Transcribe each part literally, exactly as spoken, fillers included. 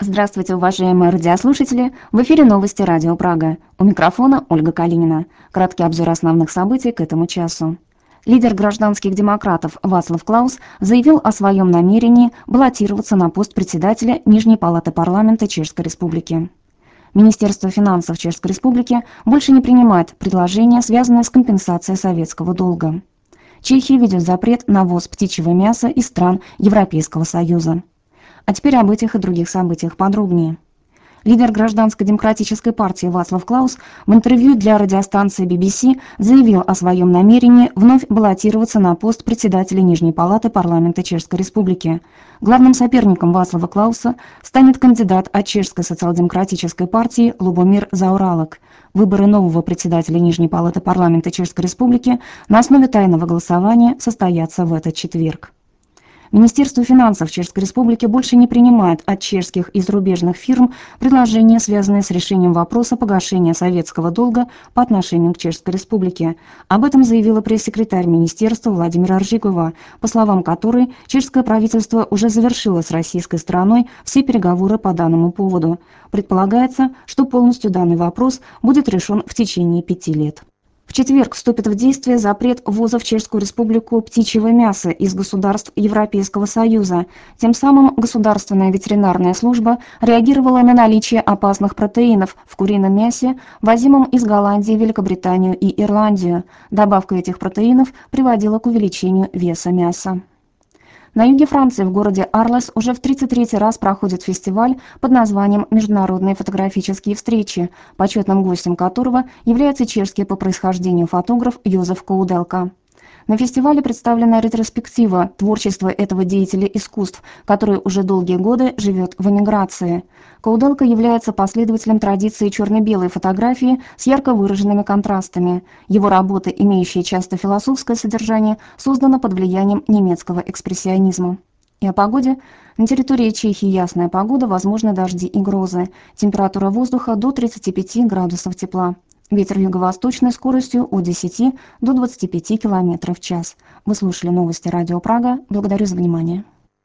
Здравствуйте, уважаемые радиослушатели! В эфире новости Радио Прага. У микрофона Ольга Калинина. Краткий обзор основных событий к этому часу. Лидер гражданских демократов Вацлав Клаус заявил о своем намерении баллотироваться на пост председателя Нижней палаты парламента Чешской Республики. Министерство финансов Чешской Республики больше не принимает предложения, связанные с компенсацией советского долга. Чехия ведет запрет на ввоз птичьего мяса из стран Европейского Союза. А теперь об этих и других событиях подробнее. Лидер гражданской демократической партии Вацлав Клаус в интервью для радиостанции би би си заявил о своем намерении вновь баллотироваться на пост председателя Нижней палаты парламента Чешской Республики. Главным соперником Вацлава Клауса станет кандидат от Чешской социал-демократической партии Лубомир Заоралек. Выборы нового председателя Нижней палаты парламента Чешской Республики на основе тайного голосования состоятся в этот четверг. Министерство финансов Чешской Республики больше не принимает от чешских и зарубежных фирм предложения, связанные с решением вопроса погашения советского долга по отношению к Чешской Республике. Об этом заявила пресс-секретарь министерства Владимира Ржикова, по словам которой чешское правительство уже завершило с российской стороной все переговоры по данному поводу. Предполагается, что полностью данный вопрос будет решен в течение пяти лет. В четверг вступит в действие запрет ввоза в Чешскую Республику птичьего мяса из государств Европейского Союза. Тем самым Государственная ветеринарная служба реагировала на наличие опасных протеинов в курином мясе, возимом из Голландии, Великобританию и Ирландию. Добавка этих протеинов приводила к увеличению веса мяса. На юге Франции, в городе Арлес, уже в тридцать третий раз проходит фестиваль под названием «Международные фотографические встречи», почетным гостем которого является чешский по происхождению фотограф Йозеф Кoudelka. На фестивале представлена ретроспектива творчества этого деятеля искусств, который уже долгие годы живет в эмиграции. Кoudelka является последователем традиции черно-белой фотографии с ярко выраженными контрастами. Его работы, имеющие часто философское содержание, созданы под влиянием немецкого экспрессионизма. И о погоде. На территории Чехии ясная погода, возможны дожди и грозы. Температура воздуха до тридцати пяти градусов тепла. Ветер юго-восточной скоростью от десяти до двадцати пяти км в час. Вы слушали новости Радио Прага. Благодарю за внимание.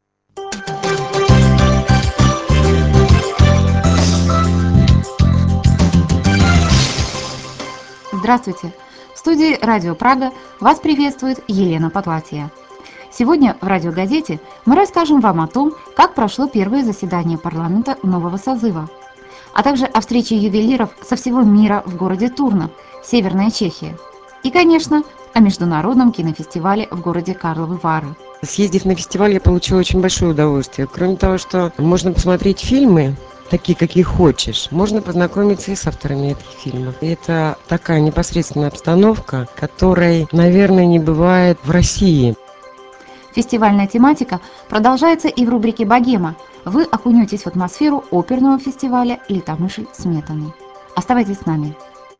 Здравствуйте! В студии Радио Прага вас приветствует Елена Потлатия. Сегодня в радиогазете мы расскажем вам о том, как прошло первое заседание парламента нового созыва, а также о встрече ювелиров со всего мира в городе Турна, Северная Чехия. И, конечно, о международном кинофестивале в городе Карловы Вары. Съездив на фестиваль, я получила очень большое удовольствие. Кроме того, что можно посмотреть фильмы, такие, какие хочешь, можно познакомиться и с авторами этих фильмов. И это такая непосредственная обстановка, которой, наверное, не бывает в России. Фестивальная тематика продолжается и в рубрике «Богема». Вы окунетесь в атмосферу оперного фестиваля «Литомышль сметаны». Оставайтесь с нами.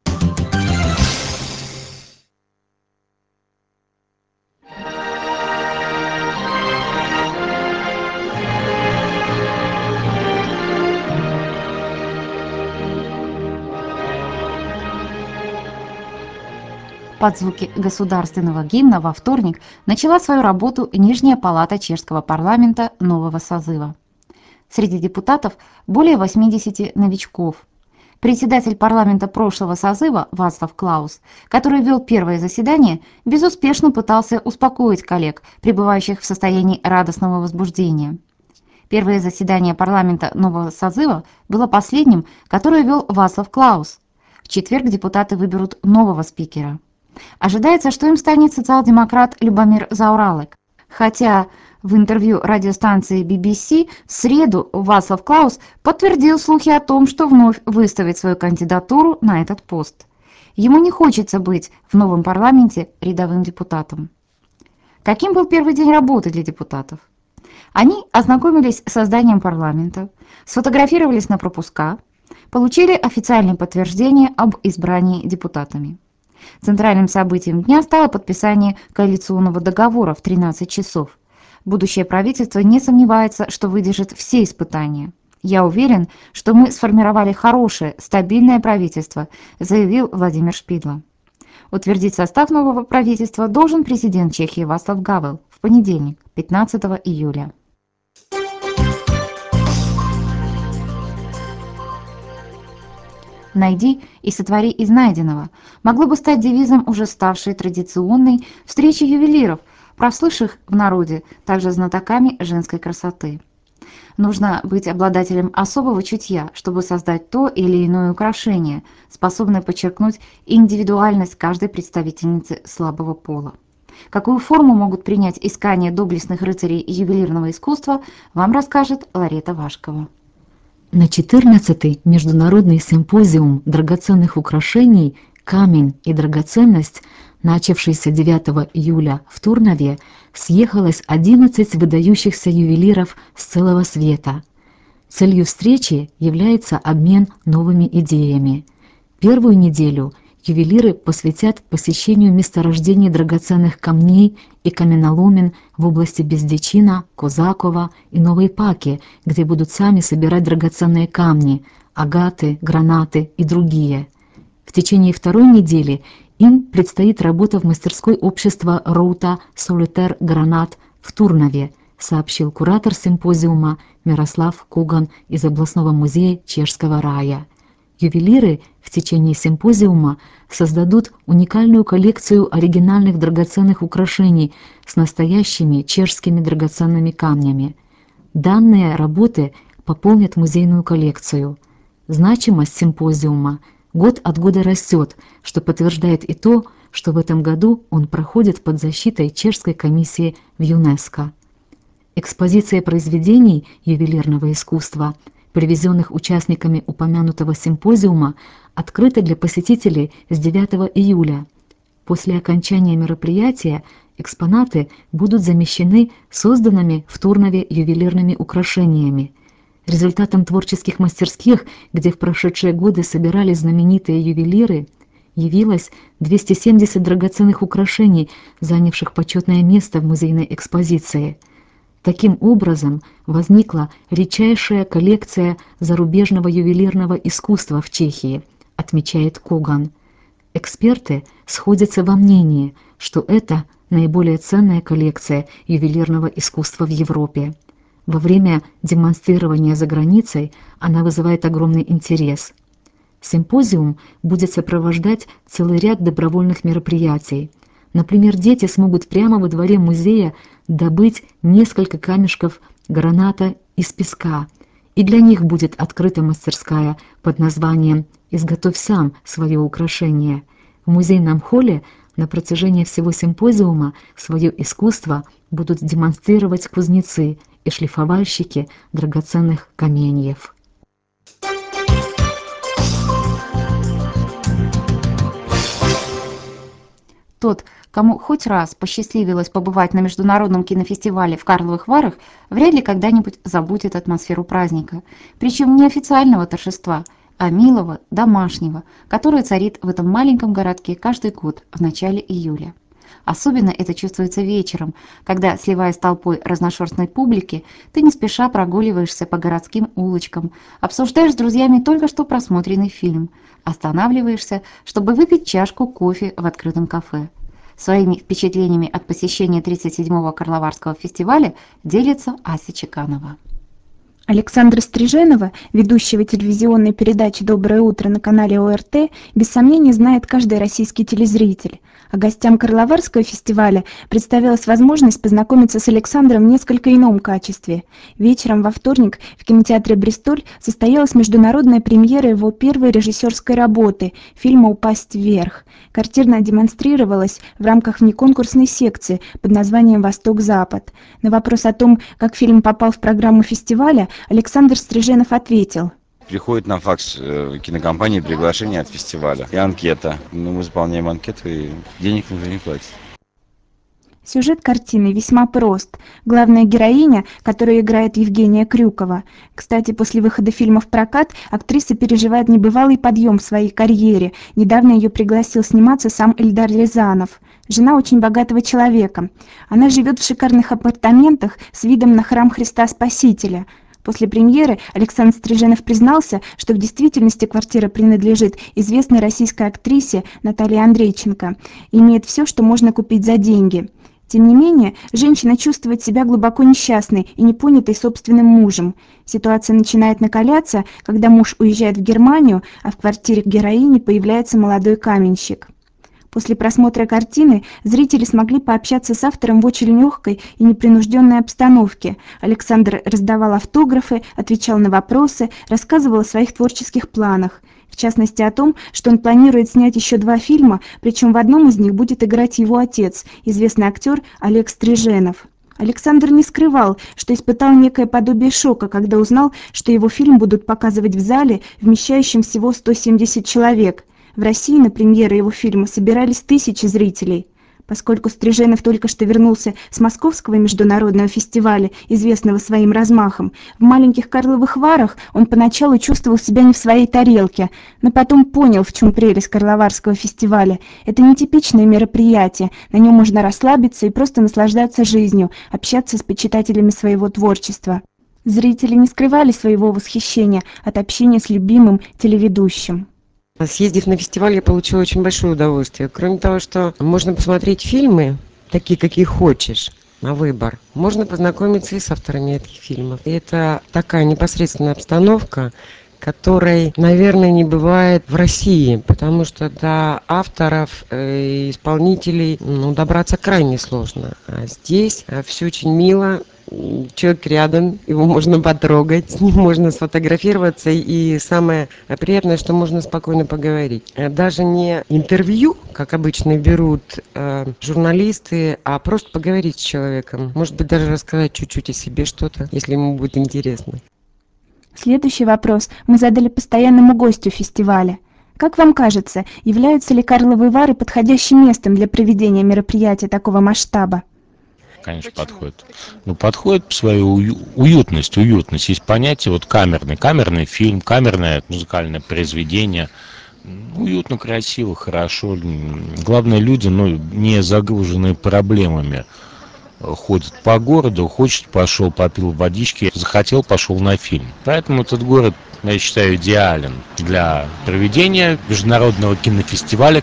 Под звуки государственного гимна во вторник начала свою работу Нижняя палата чешского парламента нового созыва. Среди депутатов более восьмидесяти новичков. Председатель парламента прошлого созыва Вацлав Клаус, который вел первое заседание, безуспешно пытался успокоить коллег, пребывающих в состоянии радостного возбуждения. Первое заседание парламента нового созыва было последним, которое вел Вацлав Клаус. В четверг депутаты выберут нового спикера. Ожидается, что им станет социал-демократ Любомир Заоралек. Хотя в интервью радиостанции би би си в среду Вацлав Клаус подтвердил слухи о том, что вновь выставит свою кандидатуру на этот пост. Ему не хочется быть в новом парламенте рядовым депутатом. Каким был первый день работы для депутатов? Они ознакомились с созданием парламента, сфотографировались на пропуска, получили официальное подтверждение об избрании депутатами. Центральным событием дня стало подписание коалиционного договора в тринадцать часов. Будущее правительство не сомневается, что выдержит все испытания. «Я уверен, что мы сформировали хорошее, стабильное правительство», заявил Владимир Шпидла. Утвердить состав нового правительства должен президент Чехии Václav Havel в понедельник, пятнадцатого июля. «Найди и сотвори из найденного» могло бы стать девизом уже ставшей традиционной встречи ювелиров, прослывших в народе также знатоками женской красоты. Нужно быть обладателем особого чутья, чтобы создать то или иное украшение, способное подчеркнуть индивидуальность каждой представительницы слабого пола. Какую форму могут принять искания доблестных рыцарей ювелирного искусства, вам расскажет Ларета Вашкова. На четырнадцатый международный симпозиум драгоценных украшений «Камень и драгоценность», начавшийся девятого июля в Турнове, съехалось одиннадцать выдающихся ювелиров с целого света. Целью встречи является обмен новыми идеями. Первую неделю ювелиры посвятят посещению месторождений драгоценных камней и каменоломен в области Бездечина, Козакова и Новой Паки, где будут сами собирать драгоценные камни, агаты, гранаты и другие. В течение второй недели им предстоит работа в мастерской общества Роута Солитер Гранат в Турнове, сообщил куратор симпозиума Мирослав Коган из областного музея Чешского рая. Ювелиры в течение симпозиума создадут уникальную коллекцию оригинальных драгоценных украшений с настоящими чешскими драгоценными камнями. Данные работы пополнят музейную коллекцию. Значимость симпозиума год от года растет, что подтверждает и то, что в этом году он проходит под защитой Чешской комиссии в ЮНЕСКО. Экспозиция произведений ювелирного искусства, привезенных участниками упомянутого симпозиума, открыта для посетителей с девятого июля. После окончания мероприятия экспонаты будут замещены созданными в Турнове ювелирными украшениями. Результатом творческих мастерских, где в прошедшие годы собирались знаменитые ювелиры, явилось двести семьдесят драгоценных украшений, занявших почетное место в музейной экспозиции. Таким образом, возникла редчайшая коллекция зарубежного ювелирного искусства в Чехии, отмечает Коган. Эксперты сходятся во мнении, что это наиболее ценная коллекция ювелирного искусства в Европе. Во время демонстрирования за границей она вызывает огромный интерес. Симпозиум будет сопровождать целый ряд добровольных мероприятий. Например, дети смогут прямо во дворе музея добыть несколько камешков граната из песка, и для них будет открыта мастерская под названием «Изготовь сам свое украшение». В музейном холле на протяжении всего симпозиума свое искусство будут демонстрировать кузнецы и шлифовальщики драгоценных каменьев. Тот, кому хоть раз посчастливилось побывать на международном кинофестивале в Карловых Варах, вряд ли когда-нибудь забудет атмосферу праздника, причем не официального торжества, а милого, домашнего, которое царит в этом маленьком городке каждый год в начале июля. Особенно это чувствуется вечером, когда, сливаясь с толпой разношерстной публики, ты не спеша прогуливаешься по городским улочкам, обсуждаешь с друзьями только что просмотренный фильм, останавливаешься, чтобы выпить чашку кофе в открытом кафе. Своими впечатлениями от посещения тридцать седьмого Карловарского фестиваля делится Ася Чеканова. Александра Стриженова, ведущего телевизионной передачи «Доброе утро» на канале О Р Т, без сомнения знает каждый российский телезритель. А гостям Карловарского фестиваля представилась возможность познакомиться с Александром в несколько ином качестве. Вечером во вторник в кинотеатре «Бристоль» состоялась международная премьера его первой режиссерской работы – фильма «Упасть вверх». Картина демонстрировалась в рамках внеконкурсной секции под названием «Восток-Запад». На вопрос о том, как фильм попал в программу фестиваля, Александр Стриженов ответил: Приходит на факс э, кинокомпании приглашение от фестиваля и анкета. Ну, мы заполняем анкету, и денег никто не платит. Сюжет картины весьма прост. Главная героиня, которую играет Евгения Крюкова. Кстати, после выхода фильма в прокат актриса переживает небывалый подъем в своей карьере. Недавно ее пригласил сниматься сам Эльдар Рязанов. Жена очень богатого человека. Она живет в шикарных апартаментах с видом на храм Христа Спасителя. После премьеры Александр Стриженов признался, что в действительности квартира принадлежит известной российской актрисе Наталье Андрейченко и имеет все, что можно купить за деньги. Тем не менее, женщина чувствует себя глубоко несчастной и непонятой собственным мужем. Ситуация начинает накаляться, когда муж уезжает в Германию, а в квартире героини появляется молодой каменщик. После просмотра картины зрители смогли пообщаться с автором в очень легкой и непринужденной обстановке. Александр раздавал автографы, отвечал на вопросы, рассказывал о своих творческих планах. В частности о том, что он планирует снять еще два фильма, причем в одном из них будет играть его отец, известный актер Олег Стриженов. Александр не скрывал, что испытал некое подобие шока, когда узнал, что его фильм будут показывать в зале, вмещающем всего сто семьдесят человек. В России на премьеры его фильма собирались тысячи зрителей. Поскольку Стриженов только что вернулся с Московского международного фестиваля, известного своим размахом, в маленьких Карловых Варах он поначалу чувствовал себя не в своей тарелке, но потом понял, в чем прелесть Карловарского фестиваля. Это нетипичное мероприятие, на нем можно расслабиться и просто наслаждаться жизнью, общаться с почитателями своего творчества. Зрители не скрывали своего восхищения от общения с любимым телеведущим. Съездив на фестиваль, я получила очень большое удовольствие. Кроме того, что можно посмотреть фильмы, такие, какие хочешь, на выбор. Можно познакомиться и с авторами этих фильмов. И это такая непосредственная обстановка, которой, наверное, не бывает в России, потому что до авторов и исполнителей ну, добраться крайне сложно. А здесь все очень мило. Человек рядом, его можно потрогать, с ним можно сфотографироваться, и самое приятное, что можно спокойно поговорить. Даже не интервью, как обычно берут э, журналисты, а просто поговорить с человеком. Может быть, даже рассказать чуть-чуть о себе что-то, если ему будет интересно. Следующий вопрос мы задали постоянному гостю фестиваля. Как вам кажется, являются ли Карловы Вары подходящим местом для проведения мероприятия такого масштаба? Конечно, подходит. Ну, подходит по своей ую- уютность, уютность. Есть понятие вот камерный, камерный фильм, камерное музыкальное произведение. Уютно, красиво, хорошо. Главное, люди, ну, не загруженные проблемами. Ходят по городу, хочет, пошел, попил водички, захотел, пошел на фильм. Поэтому этот город, я считаю, идеален для проведения международного кинофестиваля.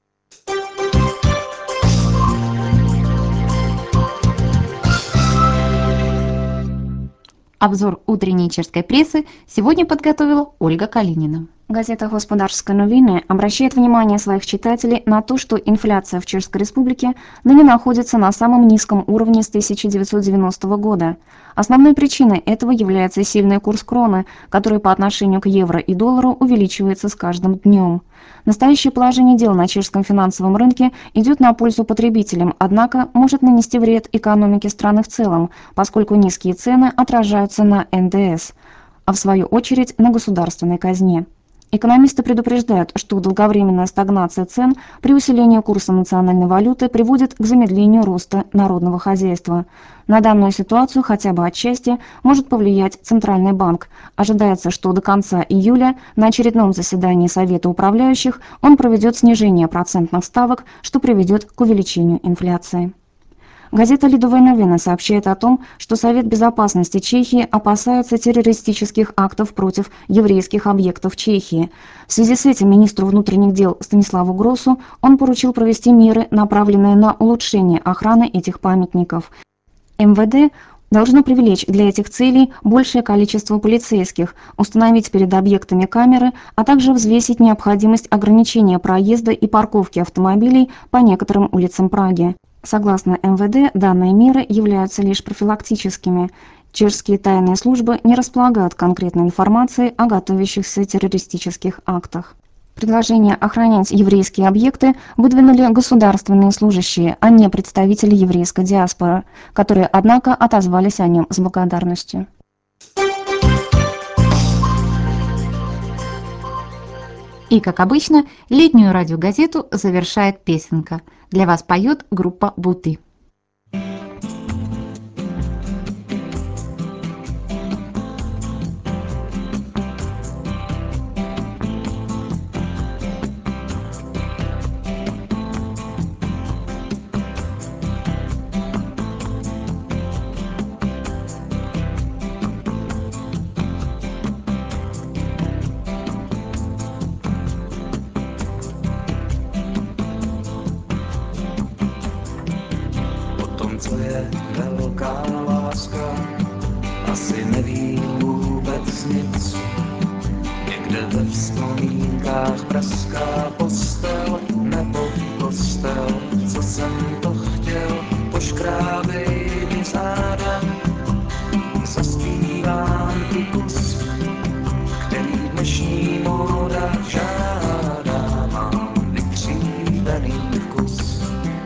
Обзор утренней чешской прессы сегодня подготовила Ольга Калинина. Газета «Господарские новины» обращает внимание своих читателей на то, что инфляция в Чешской Республике ныне находится на самом низком уровне с тысяча девятьсот девяностого года. Основной причиной этого является сильный курс кроны, который по отношению к евро и доллару увеличивается с каждым днем. Настоящее положение дел на чешском финансовом рынке идет на пользу потребителям, однако может нанести вред экономике страны в целом, поскольку низкие цены отражаются на эн дэ эс, а в свою очередь на государственной казне. Экономисты предупреждают, что долговременная стагнация цен при усилении курса национальной валюты приводит к замедлению роста народного хозяйства. На данную ситуацию хотя бы отчасти может повлиять Центральный банк. Ожидается, что до конца июля на очередном заседании Совета управляющих он проведет снижение процентных ставок, что приведет к увеличению инфляции. Газета «Лидовые новины» сообщает о том, что Совет безопасности Чехии опасается террористических актов против еврейских объектов Чехии. В связи с этим министру внутренних дел Станиславу Гроссу он поручил провести меры, направленные на улучшение охраны этих памятников. эм вэ дэ должно привлечь для этих целей большее количество полицейских, установить перед объектами камеры, а также взвесить необходимость ограничения проезда и парковки автомобилей по некоторым улицам Праги. Согласно эм вэ дэ, данные меры являются лишь профилактическими. Чешские тайные службы не располагают конкретной информацией о готовящихся террористических актах. Предложение охранять еврейские объекты выдвинули государственные служащие, а не представители еврейской диаспоры, которые, однако, отозвались о нем с благодарностью. И, как обычно, летнюю радиогазету завершает песенка. Для вас поет группа «Буты». je velká láska, asi nevím vůbec nic. Někde ve vzpomínkách praská postel nebo postel, co jsem to chtěl, poškrábej mi záda, zaspívám ti kus, který dnešní móda žádá, mám vykřívený vkus.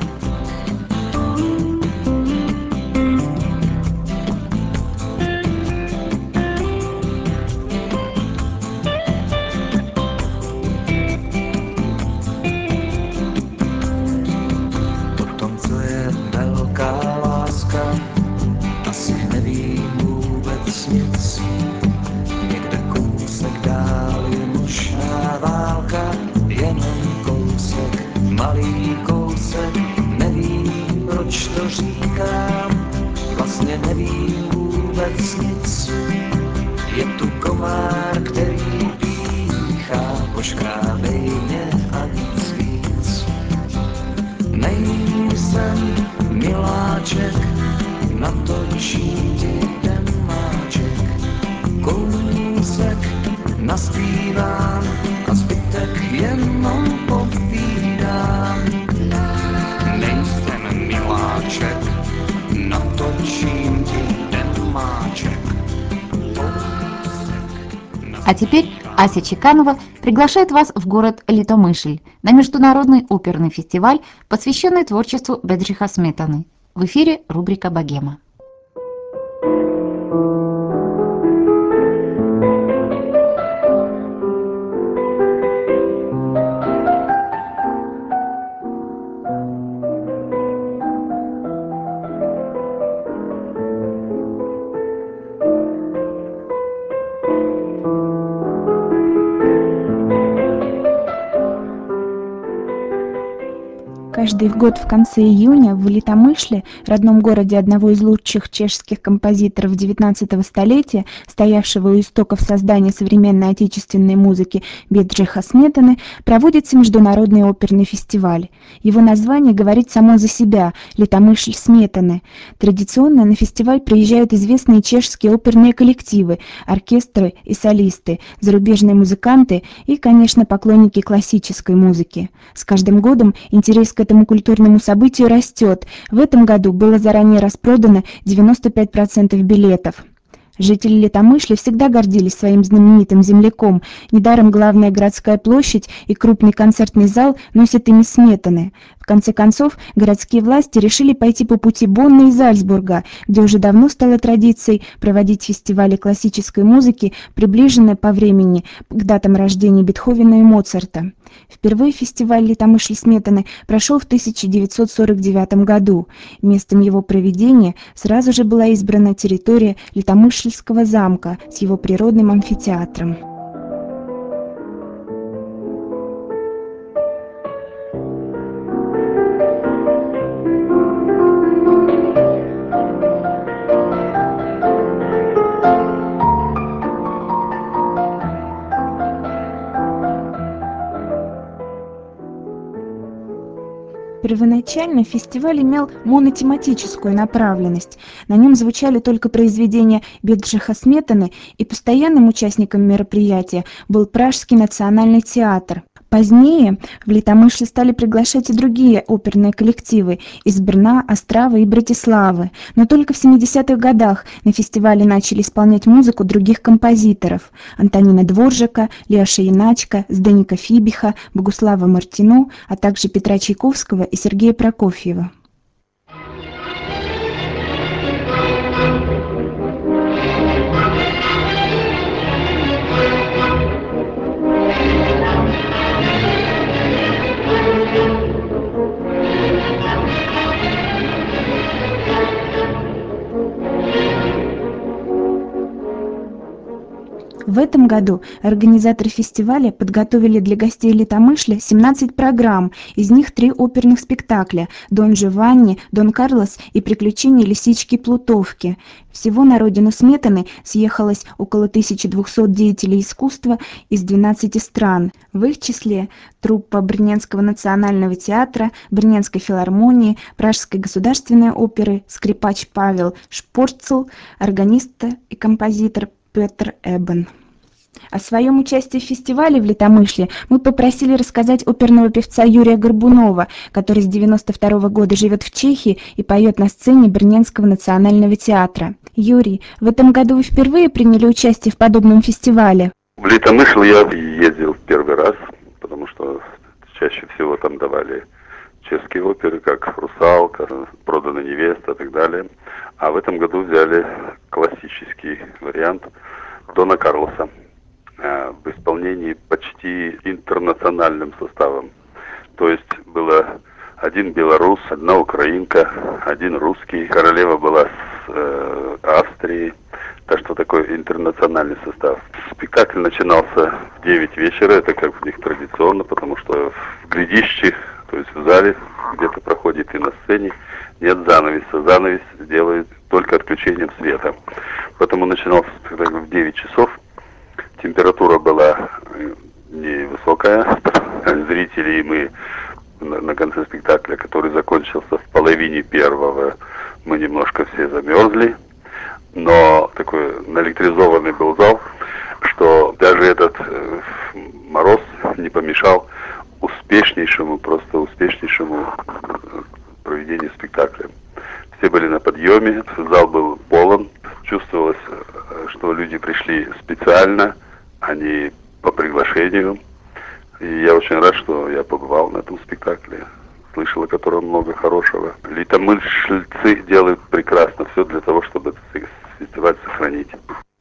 Asi nevím vůbec nic, někde kousek dál je možná válka, jenom kousek, malý kousek, nevím, proč to říkám, vlastně nevím vůbec nic, je tu komár, který píchá, poškrábej mě a nic víc. Nejsem miláček, natočím ti ten máček, kousek naspívám a zbytek jenom povídám. Nejsem miláček, natočím ti ten máček. А теперь Ася Чеканова приглашает вас в город Литомышль на международный оперный фестиваль, посвященный творчеству Беджиха Сметаны. В эфире рубрика «Богема». Каждый год в конце июня в Литомышле, родном городе одного из лучших чешских композиторов девятнадцатого столетия, стоявшего у истоков создания современной отечественной музыки Беджиха Сметаны, проводится международный оперный фестиваль. Его название говорит само за себя – Литомышль Сметаны. Традиционно на фестиваль приезжают известные чешские оперные коллективы, оркестры и солисты, зарубежные музыканты и, конечно, поклонники классической музыки. С каждым годом интерес к этому культурному событию растет. В этом году было заранее распродано девяносто пять процентов билетов. Жители Литомышля всегда гордились своим знаменитым земляком. Недаром главная городская площадь и крупный концертный зал носят имя Сметаны. В конце концов, городские власти решили пойти по пути Бонна и Зальцбурга, где уже давно стало традицией проводить фестивали классической музыки, приближенные по времени к датам рождения Бетховена и Моцарта. Впервые фестиваль Литомышль Сметаны прошел в тысяча девятьсот сорок девятом году. Местом его проведения сразу же была избрана территория Литомышльского замка с его природным амфитеатром. Первоначально фестиваль имел монотематическую направленность. На нем звучали только произведения Беджиха Сметаны, и постоянным участником мероприятия был Пражский национальный театр. Позднее в Литомышле стали приглашать и другие оперные коллективы из Брна, Острава и Братиславы. Но только в семидесятых годах на фестивале начали исполнять музыку других композиторов: Антонина Дворжака, Леоша Яначка, Зdenика Фибиха, Богуслава Мартину, а также Петра Чайковского и Сергея Прокофьева. В этом году организаторы фестиваля подготовили для гостей Литомышля семнадцать программ, из них три оперных спектакля «Дон Джованни», «Дон Карлос» и «Приключения лисички Плутовки». Всего на родину Сметаны съехалось около тысячи двухсот деятелей искусства из двенадцати стран. В их числе труппа Брненского национального театра, Брненской филармонии, Пражской государственной оперы, скрипач Павел Шпорцл, органист и композитор Петр Эбен. О своем участии в фестивале в Литомышле мы попросили рассказать оперного певца Юрия Горбунова, который с девяносто второго года живет в Чехии и поет на сцене Брненского национального театра. Юрий, в этом году вы впервые приняли участие в подобном фестивале? В Литомышль я ездил в первый раз, потому что чаще всего там давали чешские оперы, как «Русалка», «Проданная невеста» и так далее. А в этом году взяли классический вариант Дона Карлоса в исполнении почти интернациональным составом. То есть было один белорус, одна украинка, один русский. Королева была с э, Австрии. Так что такой интернациональный состав. Спектакль начинался в девять вечера. Это как у них традиционно, потому что в глядище, то есть в зале, где-то проходит и на сцене, нет занавеса. Занавес делают только отключением света. Поэтому начинался спектакль в девять часов. Температура была невысокая. Зрители и мы на, на конце спектакля, который закончился в половине первого, мы немножко все замерзли. Но такой наэлектризованный был зал, что даже этот э, мороз не помешал успешнейшему, просто успешнейшему проведению спектакля. Все были на подъеме, зал был полон, чувствовалось, что люди пришли специально, а не по приглашению. И я очень рад, что я побывал на этом спектакле, слышал о котором много хорошего. Литомышльцы делают прекрасно все для того, чтобы этот фестиваль сохранить.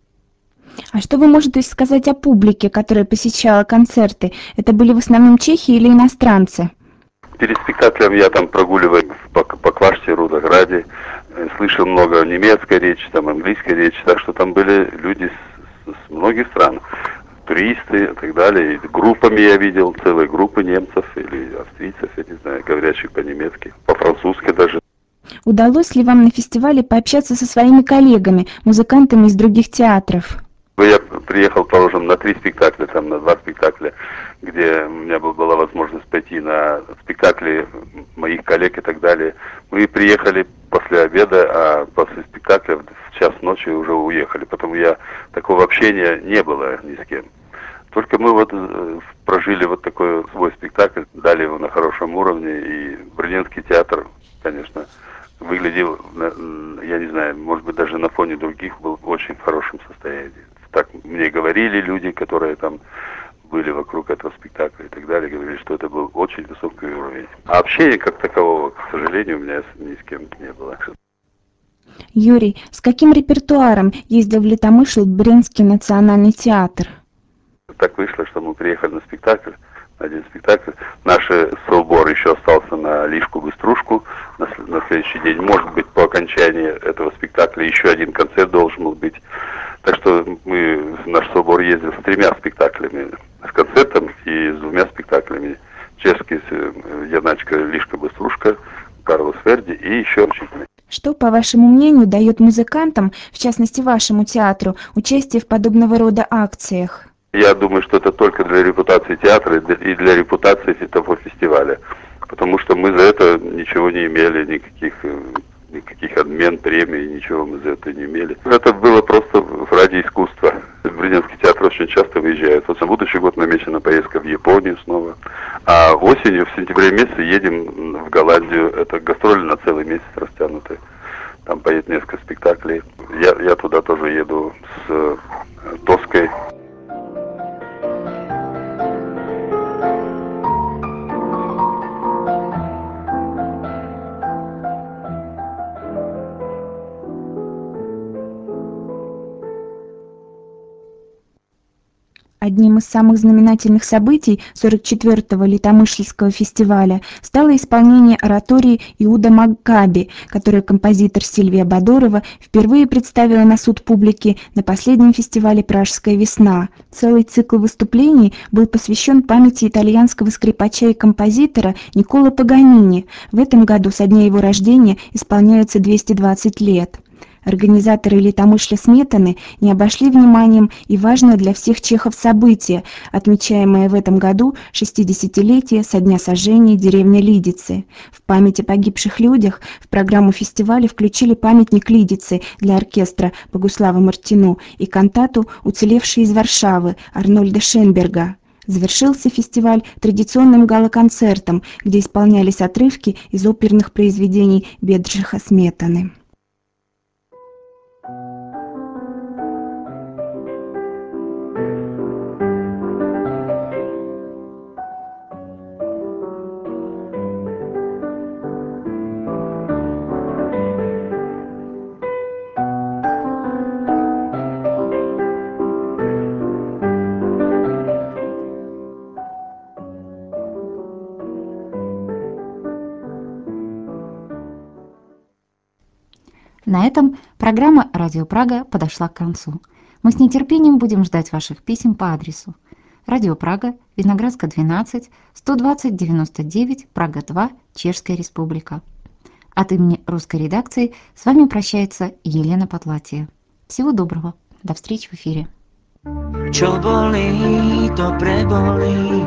А что вы можете сказать о публике, которая посещала концерты? Это были в основном чехи или иностранцы? Перед спектаклем я там прогуливаюсь по, по Кваште, Рудограде, слышал много немецкой речи, там английской речи, так что там были люди с, с многих стран, туристы и так далее. И группами я видел, целые группы немцев или австрийцев, я не знаю, говорящих по-немецки, по-французски даже. Удалось ли вам на фестивале пообщаться со своими коллегами, музыкантами из других театров? Я приехал, положим, на три спектакля, там на два спектакля, где у меня была возможность пойти на спектакли моих коллег и так далее. Мы приехали после обеда, а после спектакля в час ночи уже уехали, потому я такого общения не было ни с кем. Только мы вот прожили вот такой свой спектакль, дали его на хорошем уровне, и Брненский театр, конечно, выглядел, я не знаю, может быть, даже на фоне других был в очень хорошем состоянии. Так мне говорили люди, которые там были вокруг этого спектакля и так далее, говорили, что это был очень высокий уровень. А общения как такового, к сожалению, у меня ни с кем не было. Юрий, с каким репертуаром ездил в Литомышль Брненский национальный театр? Так вышло, что мы приехали на спектакль, на один спектакль. Наш собор еще остался на Лишку-Быструшку на, на следующий день. Может быть, по окончании этого спектакля еще один концерт должен был быть. Так что мы, наш собор ездил с тремя спектаклями, с концертом и с двумя спектаклями. Чешский Яначка, Лишка-Быструшка, Карлос Верди и еще учитель. Что, по вашему мнению, дает музыкантам, в частности вашему театру, участие в подобного рода акциях? Я думаю, что это только для репутации театра и для репутации того фестиваля. Потому что мы за это ничего не имели, никаких, никаких обмен, премий, ничего мы за это не имели. Это было просто ради искусства. Брненский театр очень часто выезжает. Вот на будущий год намечена поездка в Японию снова. А осенью, в сентябре месяце, едем в Голландию. Это гастроли на целый месяц растянуты. Там поедет несколько спектаклей. Я, я туда тоже еду с Тоской. А Одним из самых знаменательных событий сорок четвёртого Литомышльского фестиваля стало исполнение оратории Иуда Маккаби, которую композитор Сильвия Бодорова впервые представила на суд публики на последнем фестивале «Пражская весна». Целый цикл выступлений был посвящен памяти итальянского скрипача и композитора Никколо Паганини. В этом году со дня его рождения исполняется двести двадцать лет. Организаторы Литомышля Сметаны не обошли вниманием и важное для всех чехов событие, отмечаемое в этом году шестидесятилетие со дня сожжения деревни Лидицы. В память о погибших людях в программу фестиваля включили памятник Лидицы для оркестра Богуслава Мартину и кантату «Уцелевшие из Варшавы» Арнольда Шенберга. Завершился фестиваль традиционным гала-концертом, где исполнялись отрывки из оперных произведений Бедржиха Сметаны. На этом программа «Радио Прага» подошла к концу. Мы с нетерпением будем ждать ваших писем по адресу: Радио Прага, Виноградска, двенадцать, сто двадцать девяносто девять, Прага два, Чешская Республика. От имени русской редакции с вами прощается Елена Потлатия. Всего доброго. До встречи в эфире. Čo bolí, to prebolí,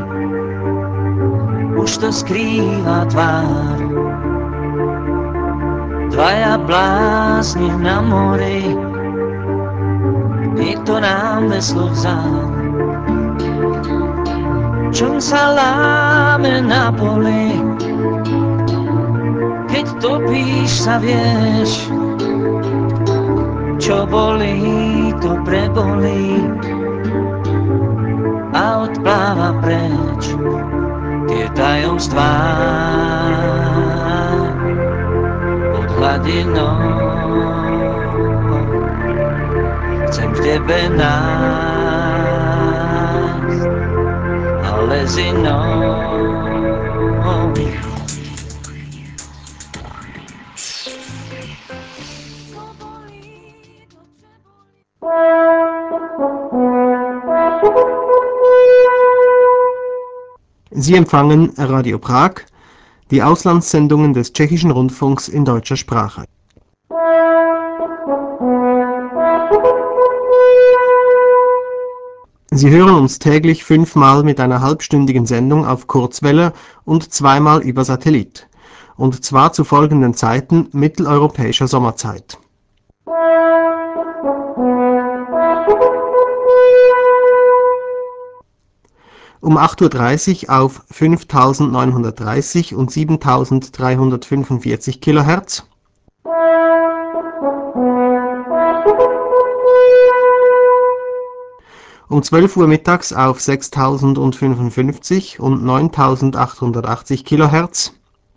už to skrýva tvár. Dvaja blázni na mori, nikto nám veslo vzal. Čom sa láme na poli, keď topíš sa vieš. Čo bolí, to prebolí a odpláva preč tie tajomstvá pod hladinou. Chcem v tebe nájsť, ale s inou. Sie empfangen Radio Prag, die Auslandssendungen des Tschechischen Rundfunks in deutscher Sprache. Sie hören uns täglich fünfmal mit einer halbstündigen Sendung auf Kurzwelle und zweimal über Satellit, und zwar zu folgenden Zeiten mitteleuropäischer Sommerzeit. Um acht Uhr dreißig auf fünftausendneunhundertdreißig und siebentausenddreihundertfünfundvierzig Kilohertz. Um zwölf Uhr mittags auf sechstausendfünfundfünfzig und neuntausendachthundertachtzig Kilohertz.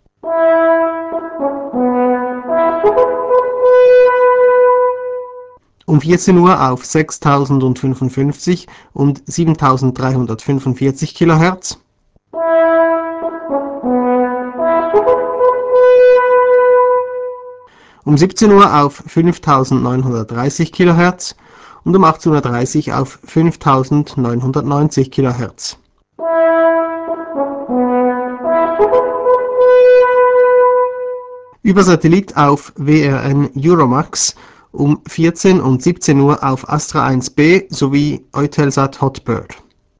Um vierzehn Uhr auf sechstausendfünfundfünfzig und siebentausenddreihundertfünfundvierzig Kilohertz. Um siebzehn Uhr auf fünftausendneunhundertdreißig Kilohertz und um achtzehn Uhr dreißig auf fünftausendneunhundertneunzig Kilohertz. Über Satellit auf W R N Euromax um vierzehn und siebzehn Uhr auf Astra eins B sowie Eutelsat Hotbird.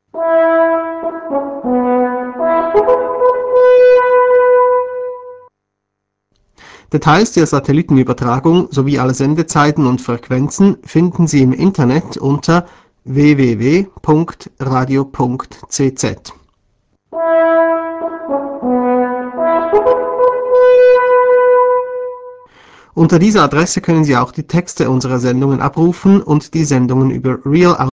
Details der Satellitenübertragung sowie alle Sendezeiten und Frequenzen finden Sie im Internet unter w w w punkt radio punkt c z. Unter dieser Adresse können Sie auch die Texte unserer Sendungen abrufen und die Sendungen über Real